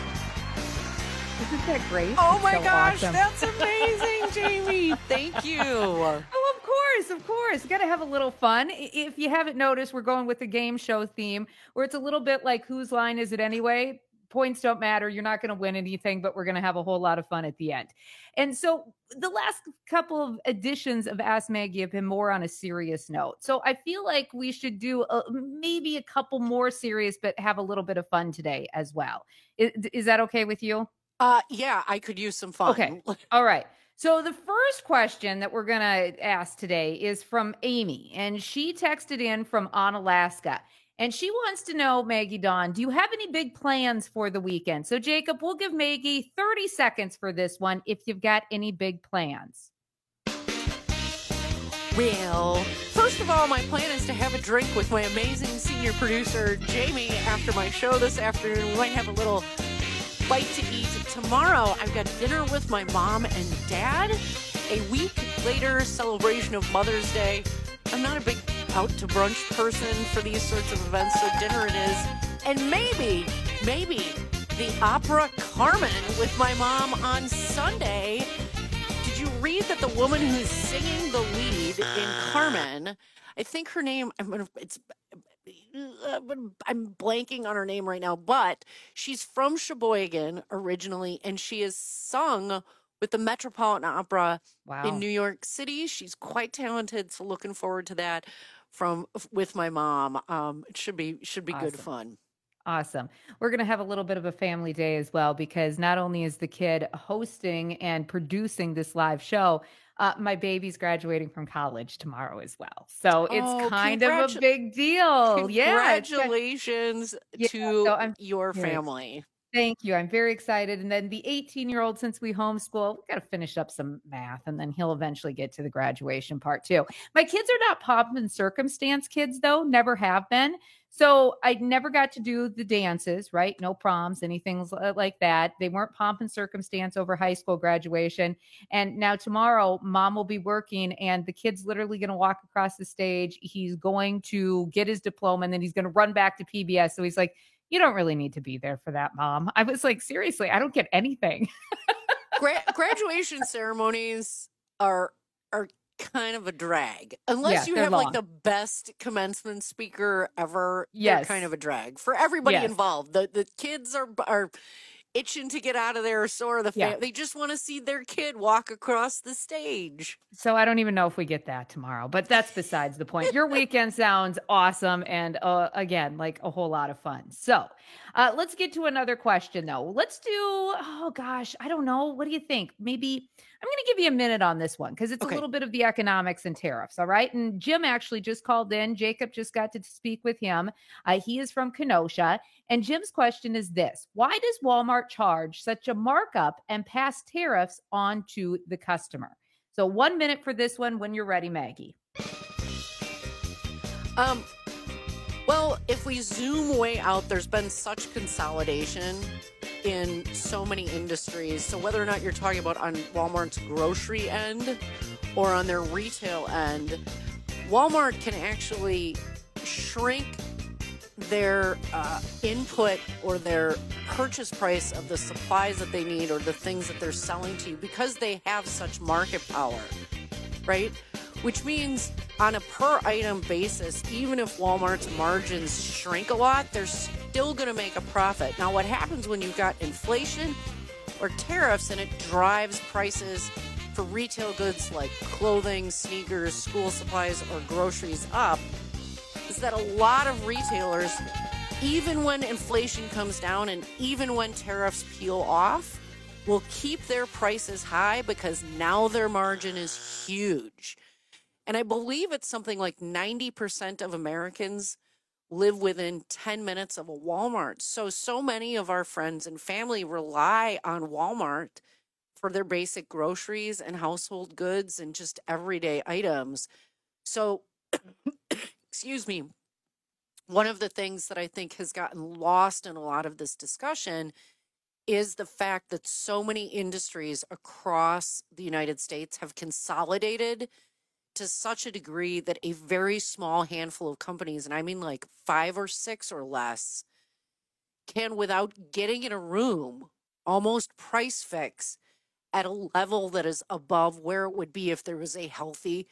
Isn't that great? Oh, it's my so gosh. Awesome. That's amazing, Jamie. Thank you. Oh, of course, of course. Got to have a little fun. If you haven't noticed, we're going with the game show theme where it's a little bit like whose line is it anyway? Points don't matter. You're not going to win anything, but we're going to have a whole lot of fun at the end. And so the last couple of editions of Ask Maggie have been more on a serious note. So I feel like we should do a, maybe a couple more serious, but have a little bit of fun today as well. Is, is that okay with you? Uh, yeah, I could use some fun. Okay. All right. So the first question that we're going to ask today is from Amy, and she texted in from Onalaska, and she wants to know, Maggie Dawn, do you have any big plans for the weekend? So Jacob, we'll give Maggie thirty seconds for this one if you've got any big plans. Well, first first of all, my plan is to have a drink with my amazing senior producer, Jamie, after my show this afternoon. We might have a little bite to eat. Tomorrow, I've got dinner with my mom and dad. A week later, celebration of Mother's Day. I'm not a big out to brunch person for these sorts of events, so dinner it is. And maybe, maybe the opera Carmen with my mom on Sunday. Did you read that the woman who's singing the lead in Carmen, I think her name, I'm gonna, it's, I'm blanking on her name right now, but she's from Sheboygan originally, and she is sung with the Metropolitan Opera Wow. in New York City. She's quite talented, so looking forward to that from with my mom. Um, it should be should be good Awesome. fun. Awesome. We're going to have a little bit of a family day as well, because not only is the kid hosting and producing this live show, uh, my baby's graduating from college tomorrow as well. So it's Oh, kind of a congratu- big deal. Yeah. it's got- Congratulations Yeah, to so I'm your curious. family. Thank you. I'm very excited. And then the eighteen year old, since we homeschool, we got to finish up some math, and then he'll eventually get to the graduation part too. My kids are not pomp and circumstance kids, though, never have been. So I never got to do the dances, right? No proms, anything l- like that. They weren't pomp and circumstance over high school graduation. And now tomorrow, mom will be working, and the kid's literally going to walk across the stage. He's going to get his diploma, and then he's going to run back to P B S. So he's like, you don't really need to be there for that, Mom. I was like, seriously, I don't get anything. Gra- graduation ceremonies are are kind of a drag. Unless Yeah, you they're have like long. the best commencement speaker ever, Yes. they're kind of a drag for everybody Yes. involved. The the kids are are itching to get out of there, so are the fam- Yeah. they just want to see their kid walk across the stage. So I don't even know if we get that tomorrow, but that's besides the point. Your weekend sounds awesome. And uh, again, like a whole lot of fun. So uh, let's get to another question, though. Let's do, oh gosh, I don't know. What do you think? Maybe I'm going to give you a minute on this one, because it's Okay. a little bit of the economics and tariffs. All right. And Jim actually just called in. Jacob just got to speak with him. Uh, he is from Kenosha. And Jim's question is this: why does Walmart charge such a markup and pass tariffs on to the customer? So one minute for this one when you're ready, Maggie. Um, well, if we zoom way out, there's been such consolidation in so many industries. So whether or not you're talking about on Walmart's grocery end or on their retail end, Walmart can actually shrink their uh, input or their purchase price of the supplies that they need or the things that they're selling to you, because they have such market power, right? Which means on a per item basis, even if Walmart's margins shrink a lot, they're still going to make a profit. Now, what happens when you've got inflation or tariffs and it drives prices for retail goods like clothing, sneakers, school supplies, or groceries up, is that a lot of retailers, even when inflation comes down and even when tariffs peel off, will keep their prices high because now their margin is huge. And I believe it's something like ninety percent of Americans live within ten minutes of a Walmart. So, so many of our friends and family rely on Walmart for their basic groceries and household goods and just everyday items. So, excuse me, one of the things that I think has gotten lost in a lot of this discussion is the fact that so many industries across the United States have consolidated to such a degree that a very small handful of companies, and I mean like five or six or less, can, without getting in a room, almost price fix at a level that is above where it would be if there was a healthy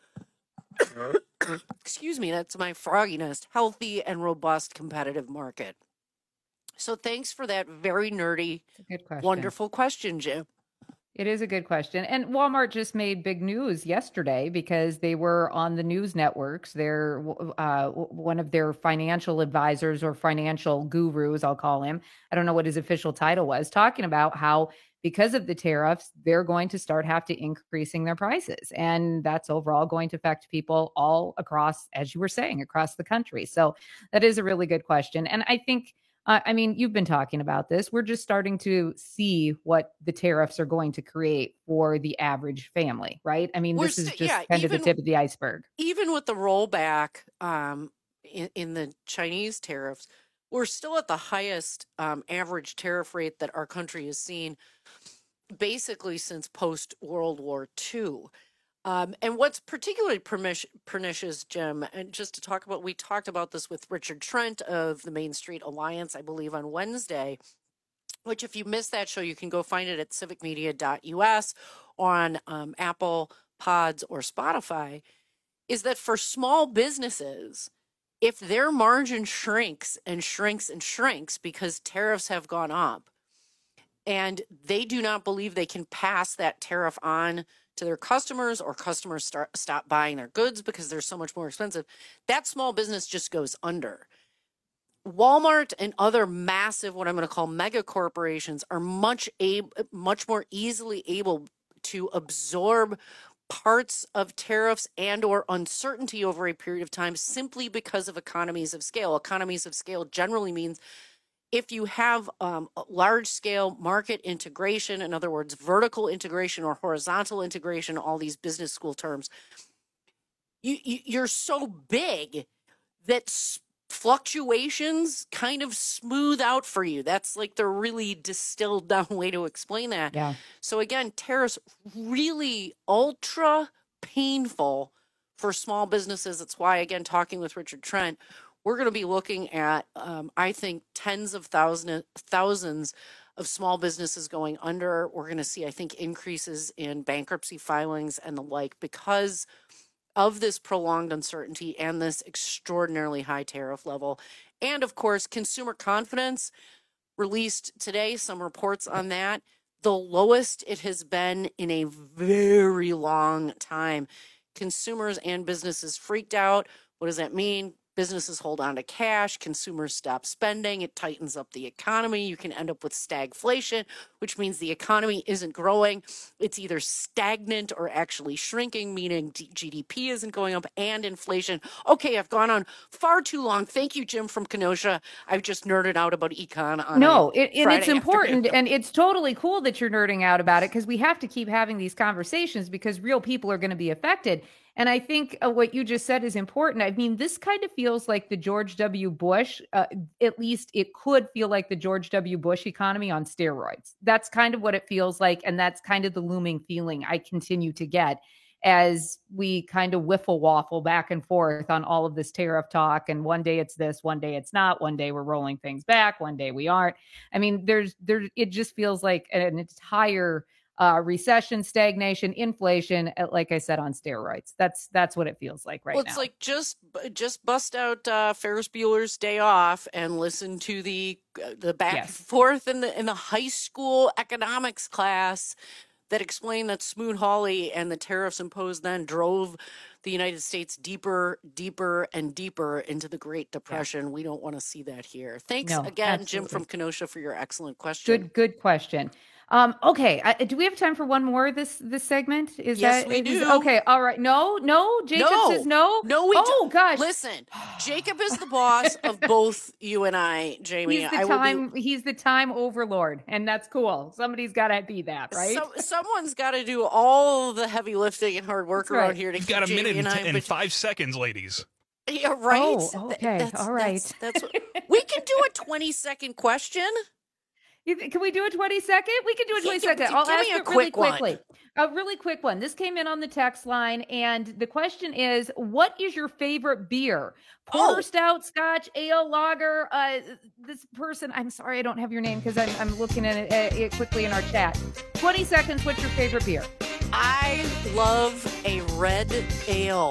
excuse me, that's my frogginess, healthy and robust competitive market. So thanks for that very nerdy, Good question. wonderful question, Jim. It is a good question. And Walmart just made big news yesterday because they were on the news networks. They're uh, one of their financial advisors or financial gurus, I'll call him. I don't know what his official title was, talking about how because of the tariffs, they're going to start have to increasing their prices. And that's overall going to affect people all across, as you were saying, across the country. So that is a really good question. And I think Uh, I mean, you've been talking about this. We're just starting to see what the tariffs are going to create for the average family, right? I mean, We're this is st- just yeah, kind of even- the tip of the iceberg. Even with the rollback um, in, in the Chinese tariffs, we're still at the highest um, average tariff rate that our country has seen basically since post World War Two. Um, and what's particularly pernic- pernicious, Jim, and just to talk about, we talked about this with Richard Trent of the Main Street Alliance, I believe, on Wednesday, which if you missed that show, you can go find it at civic media dot U S on um, Apple Pods or Spotify, is that for small businesses, if their margin shrinks and shrinks and shrinks because tariffs have gone up, and they do not believe they can pass that tariff on to their customers, or customers start stop buying their goods because they're so much more expensive, that small business just goes under. Walmart and other massive, what I'm going to call mega corporations, are much able, much more easily able to absorb parts of tariffs and or uncertainty over a period of time simply because of economies of scale. Economies of scale generally means if you have um, large-scale market integration, in other words, vertical integration or horizontal integration, all these business school terms, you, you, you're so big that s- fluctuations kind of smooth out for you. That's like the really distilled down way to explain that. Yeah. So again, tariffs really ultra painful for small businesses. That's why, again, talking with Richard Trent, we're going to be looking at, um, I think, tens of thousand, thousands of small businesses going under. We're going to see, I think, increases in bankruptcy filings and the like because of this prolonged uncertainty and this extraordinarily high tariff level. And, of course, consumer confidence released today, some reports on that, the lowest it has been in a very long time. Consumers and businesses freaked out. What does that mean? Businesses hold on to cash, consumers stop spending, it tightens up the economy. You can end up with stagflation, which means the economy isn't growing. It's either stagnant or actually shrinking, meaning G D P isn't going up, and inflation. Okay, I've gone on far too long. Thank you, Jim from Kenosha. I've just nerded out about econ on No, a it, and Friday it's important, afternoon. and it's totally cool that you're nerding out about it because we have to keep having these conversations because real people are going to be affected. And I think uh, what you just said is important. I mean, this kind of feels like the George W. Bush, uh, at least it could feel like the George W. Bush economy on steroids. That's kind of what it feels like. And that's kind of the looming feeling I continue to get as we kind of wiffle waffle back and forth on all of this tariff talk. And one day it's this, one day it's not. One day we're rolling things back. One day we aren't. I mean, there's there. It just feels like an entire Uh, recession, stagnation, inflation, uh, like I said, on steroids. That's that's what it feels like right well, now. it's like just just bust out uh, Ferris Bueller's Day Off and listen to the uh, the back Yes. and forth in the in the high school economics class that explained that Smoot-Hawley and the tariffs imposed then drove the United States deeper, deeper, and deeper into the Great Depression. Yeah. We don't want to see that here. Thanks No, again, absolutely. Jim from Kenosha, for your excellent question. Good, good question. Um, okay, I, do we have time for one more this this segment? Is Yes, that we is- do. Okay, all right. No, no. Jacob No. says no. No, we Oh don't. gosh, Listen, Jacob is the boss of both you and I, Jamie. he's the I will be time. He's the time overlord, and that's cool. Somebody's got to be that, right? So, someone's got to do all the heavy lifting and hard work That's around right. here to You've keep got a Jamie minute and, and I. t- and but- five seconds, ladies. yeah, right. Oh, Th- okay, that's- all right. That's, that's what, we can do a twenty second question. You th- Can we do a twenty second? We can do a Yeah, twenty give- second. give I'll me ask a it really quick one. quickly. A really quick one. This came in on the text line, and the question is, what is your favorite beer? Porter, Oh. stout, scotch, ale, lager? Uh, this person, I'm sorry, I don't have your name because I'm, I'm looking at it, uh, it quickly in our chat. twenty seconds, what's your favorite beer? I love a red ale.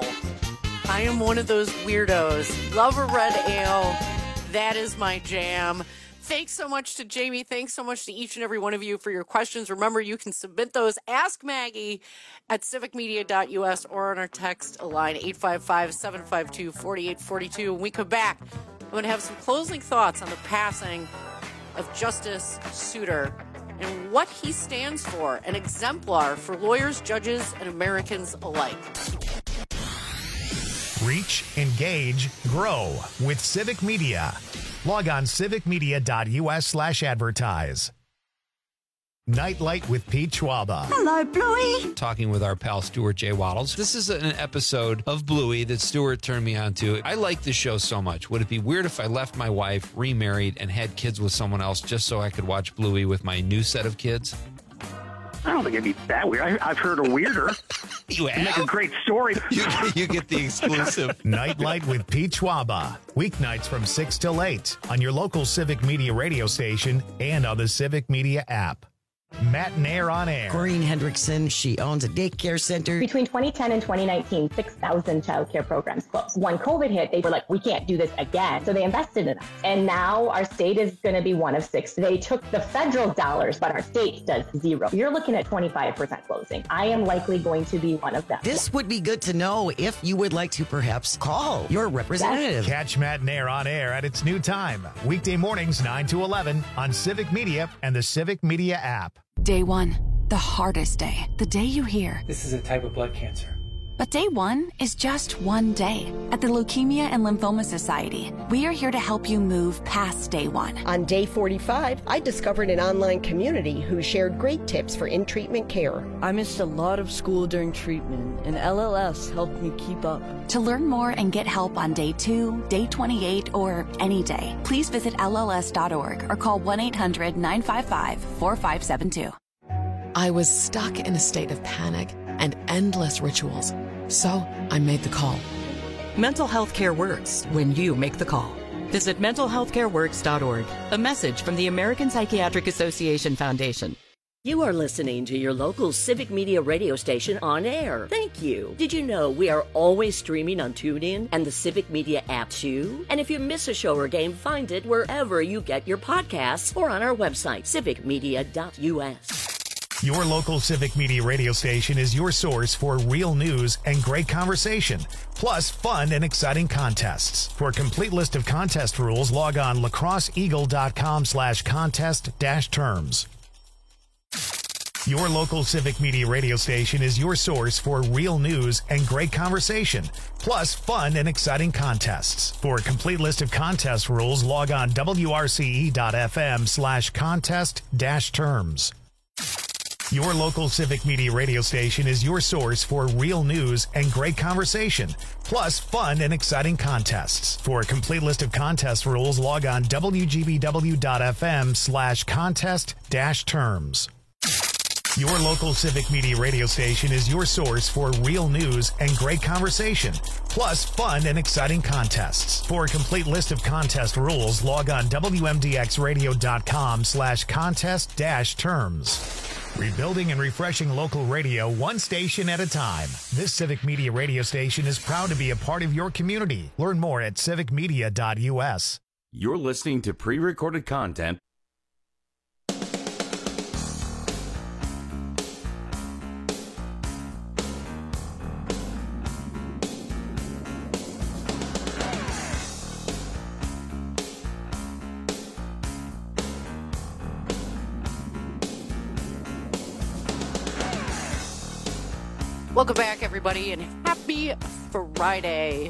I am one of those weirdos. Love a red ale. That is my jam. Thanks so much to Jamie. Thanks so much to each and every one of you for your questions. Remember, you can submit those. Ask Maggie at civic media dot U S or on our text line eight five five, seven five two, four eight four two. When we come back, I'm going to have some closing thoughts on the passing of Justice Souter and what he stands for, an exemplar for lawyers, judges, and Americans alike. Reach, engage, grow with Civic Media. Log on civicmedia.us slash advertise. Nightlight with Pete Schwaba. Hello, Bluey. Talking with our pal Stuart J. Waddles. This is an episode of Bluey that Stuart turned me on to. I like this show so much. Would it be weird if I left my wife, remarried, and had kids with someone else just so I could watch Bluey with my new set of kids? I don't think it'd be that weird. I, I've heard a weirder. You have? Make a great story. You, you get the exclusive. Nightlight with Pete Schwaba. Weeknights from six till eight on your local Civic Media radio station and on the Civic Media app. Matt and Air on Air. Corinne Hendrickson, she owns a daycare center. Between twenty ten and twenty nineteen, six thousand childcare programs closed. When COVID hit, they were like, we can't do this again. So they invested in us. And now our state is going to be one of six. They took the federal dollars, but our state does zero. You're looking at twenty-five percent closing. I am likely going to be one of them. This would be good to know if you would like to perhaps call your representative. Catch Matt and Air on air at its new time. Weekday mornings, nine to eleven on Civic Media and the Civic Media app. Day one, the hardest day, the day you hear. This is a type of blood cancer. But day one is just one day. At the Leukemia and Lymphoma Society, we are here to help you move past day one. On day forty-five, I discovered an online community who shared great tips for in-treatment care. I missed a lot of school during treatment, and L L S helped me keep up. To learn more and get help on day two, day twenty-eight, or any day, please visit L L S dot org or call one eight hundred nine five five four five seven two. I was stuck in a state of panic and endless rituals. So I made the call. Mental health care works when you make the call. Visit mental health care works dot org. A message from the American Psychiatric Association Foundation. You are listening to your local Civic Media radio station on air. Thank you. Did you know we are always streaming on TuneIn and the Civic Media app too? And if you miss a show or game, find it wherever you get your podcasts or on our website, civic media dot U S. Your local Civic Media radio station is your source for real news and great conversation, plus fun and exciting contests. For a complete list of contest rules, log on lacrosseeagle.com slash contest dash terms. Your local Civic Media radio station is your source for real news and great conversation, plus fun and exciting contests. For a complete list of contest rules, log on W R C E dot F M slash contest dash terms. Your local Civic Media radio station is your source for real news and great conversation, plus fun and exciting contests. For a complete list of contest rules, log on W G B W dot F M slash contest dash terms. Your local Civic Media radio station is your source for real news and great conversation, plus fun and exciting contests. For a complete list of contest rules, log on W M D X radio dot com slash contest dash terms. Rebuilding and refreshing local radio one station at a time. This Civic Media radio station is proud to be a part of your community. Learn more at civic media dot U S. You're listening to pre-recorded content. Welcome back, everybody, and happy Friday.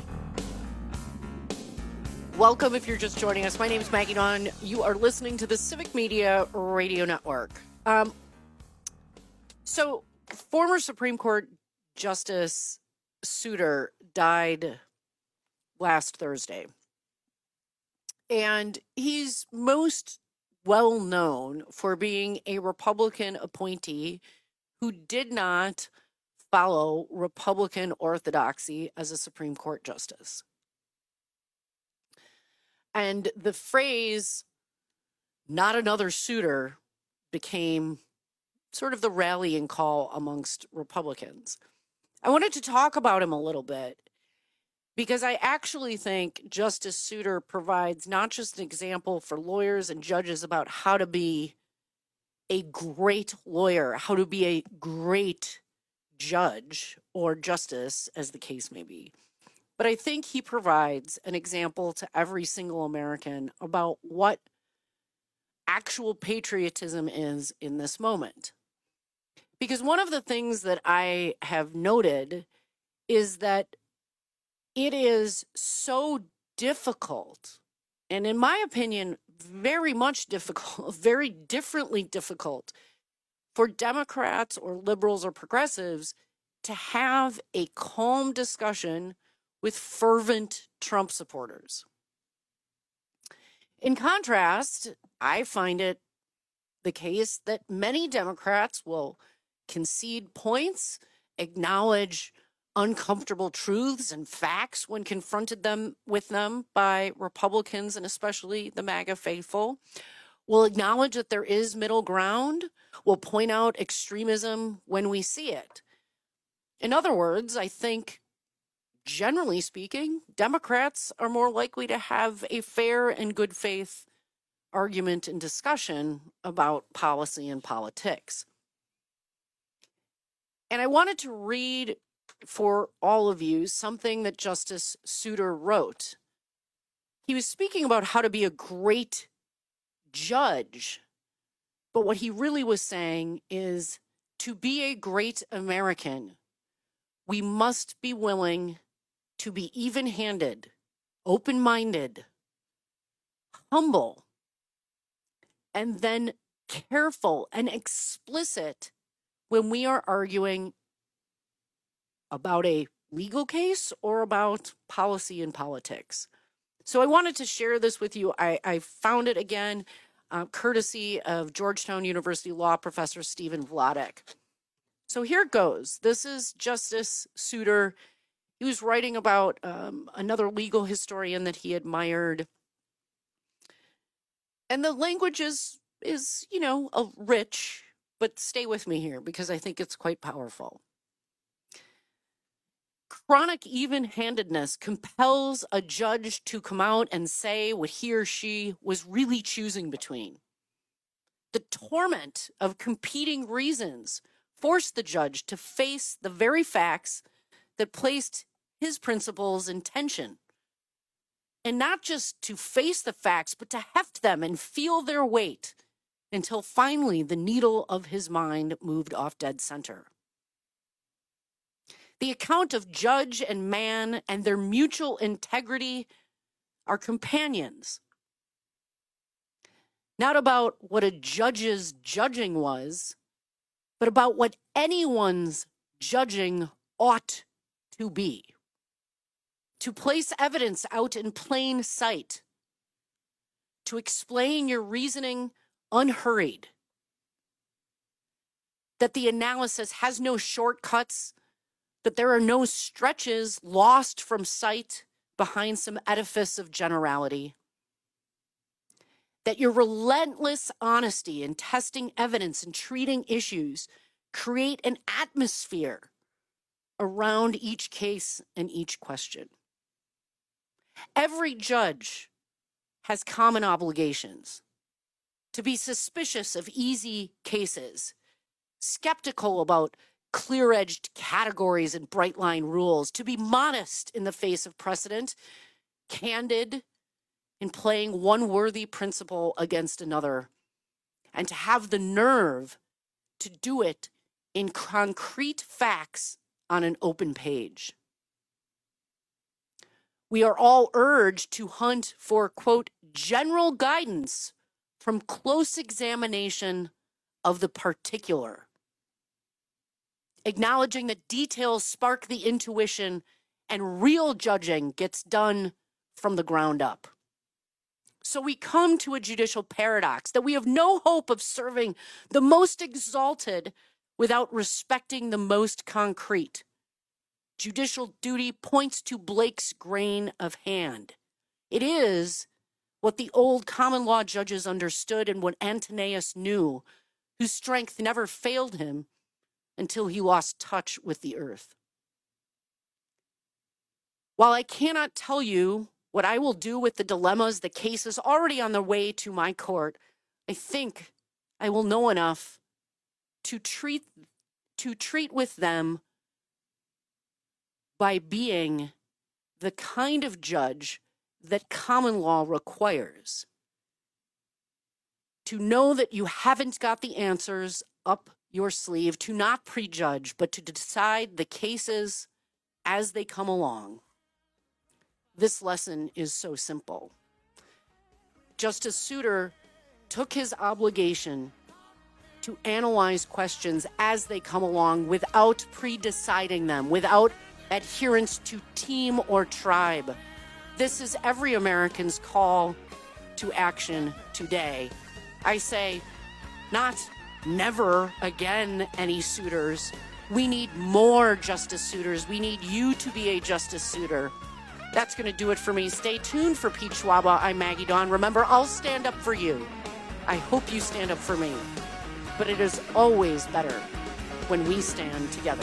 Welcome if you're just joining us. My name is Maggie Dawn. You are listening to the Civic Media Radio Network. Um, so, former Supreme Court Justice Souter died last Thursday. And he's most well known for being a Republican appointee who did not follow Republican orthodoxy as a Supreme Court justice. And the phrase, not another Souter, became sort of the rallying call amongst Republicans. I wanted to talk about him a little bit because I actually think Justice Souter provides not just an example for lawyers and judges about how to be a great lawyer, how to be a great judge or justice, as the case may be. But I think he provides an example to every single American about what actual patriotism is in this moment. Because one of the things that I have noted is that it is so difficult and in my opinion, very much difficult, very differently difficult for Democrats or liberals or progressives to have a calm discussion with fervent Trump supporters. In contrast, I find it the case that many Democrats will concede points, acknowledge uncomfortable truths and facts when confronted them with them by Republicans and especially the MAGA faithful, will acknowledge that there is middle ground, will point out extremism when we see it. In other words, I think, generally speaking, Democrats are more likely to have a fair and good faith argument and discussion about policy and politics. And I wanted to read for all of you something that Justice Souter wrote. He was speaking about how to be a great judge, but what he really was saying is to be a great American, we must be willing to be even-handed, open-minded, humble, and then careful and explicit when we are arguing about a legal case or about policy and politics. So I wanted to share this with you. I, I found it again, uh, courtesy of Georgetown University law professor Stephen Vladek. So here it goes. This is Justice Souter. He was writing about um, another legal historian that he admired. And the language is, is you know, a rich, but stay with me here because I think it's quite powerful. Chronic even-handedness compels a judge to come out and say what he or she was really choosing between. The torment of competing reasons forced the judge to face the very facts that placed his principles in tension. And not just to face the facts, but to heft them and feel their weight until finally the needle of his mind moved off dead center. The account of judge and man and their mutual integrity are companions. Not about what a judge's judging was, but about what anyone's judging ought to be. To place evidence out in plain sight. To explain your reasoning unhurried. That the analysis has no shortcuts, that there are no stretches lost from sight behind some edifice of generality. That your relentless honesty in testing evidence and treating issues create an atmosphere around each case and each question. Every judge has common obligations to be suspicious of easy cases, skeptical about clear-edged categories and bright-line rules, to be modest in the face of precedent, candid in playing one worthy principle against another, and to have the nerve to do it in concrete facts on an open page. We are all urged to hunt for, quote, general guidance from close examination of the particular, acknowledging that details spark the intuition and real judging gets done from the ground up. So we come to a judicial paradox that we have no hope of serving the most exalted without respecting the most concrete. Judicial duty points to Blake's grain of hand. It is what the old common law judges understood and what Antoninus knew, whose strength never failed him until he lost touch with the earth. While I cannot tell you what I will do with the dilemmas, the cases already on their way to my court, I think I will know enough to treat, to treat with them by being the kind of judge that common law requires. To know that you haven't got the answers up your sleeve, to not prejudge, but to decide the cases as they come along. This lesson is so simple. Justice Souter took his obligation to analyze questions as they come along without pre-deciding them, without adherence to team or tribe. This is every American's call to action today. I say, not never again any Souters. We need more Justice Souters. We need you to be a Justice Souter. That's going to do it for me. Stay tuned for Pete Schwaba. I'm Maggie Dawn. Remember, I'll stand up for you. I hope you stand up for me. But it is always better when we stand together.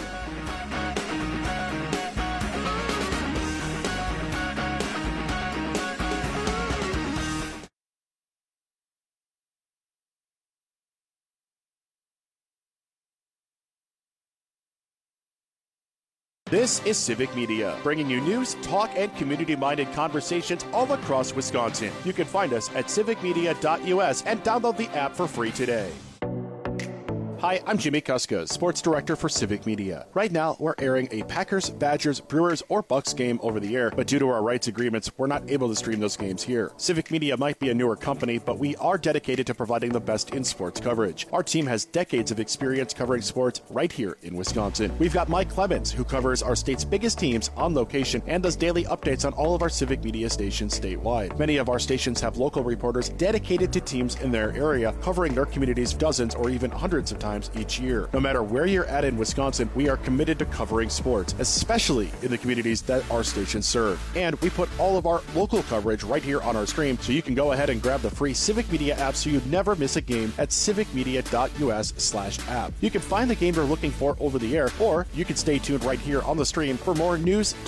This is Civic Media, bringing you news, talk, and community-minded conversations all across Wisconsin. You can find us at civic media dot U S and download the app for free today. Hi, I'm Jimmy Kuska, Sports Director for Civic Media. Right now, we're airing a Packers, Badgers, Brewers, or Bucks game over the air, but due to our rights agreements, we're not able to stream those games here. Civic Media might be a newer company, but we are dedicated to providing the best in sports coverage. Our team has decades of experience covering sports right here in Wisconsin. We've got Mike Clemens, who covers our state's biggest teams on location and does daily updates on all of our Civic Media stations statewide. Many of our stations have local reporters dedicated to teams in their area, covering their communities dozens or even hundreds of times each year. No matter where you're at in Wisconsin, we are committed to covering sports, especially in the communities that our stations serve. And we put all of our local coverage right here on our stream, so you can go ahead and grab the free Civic Media app so you never miss a game at civic media dot U S slash app. You can find the game you're looking for over the air, or you can stay tuned right here on the stream for more news,